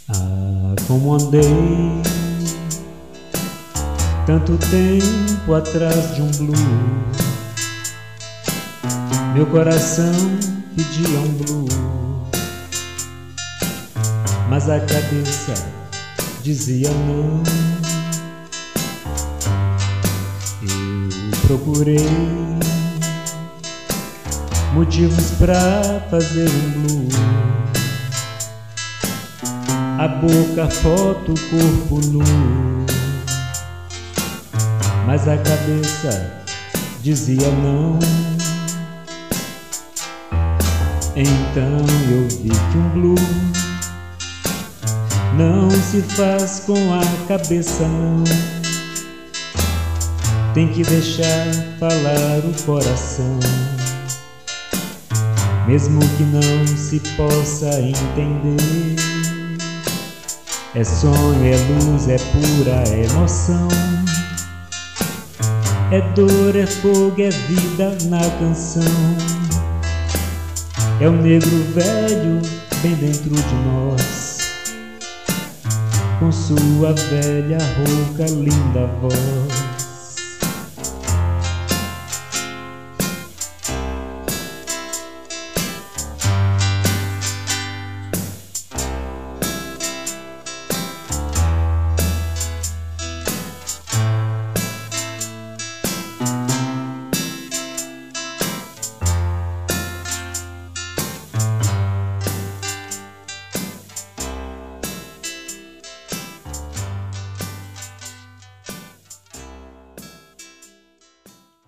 Ah, como andei tanto tempo atrás de um blues, meu coração pedia um blues, mas a cabeça dizia não. Eu procurei motivos pra fazer um blues, a boca, a foto, o corpo nu, mas a cabeça dizia não. Então eu vi que um blues não se faz com a cabeça não, tem que deixar falar o coração, mesmo que não se possa entender. É sonho, é luz, é pura emoção, é dor, é fogo, é vida na canção. É o negro velho bem dentro de nós, com sua velha rouca linda voz.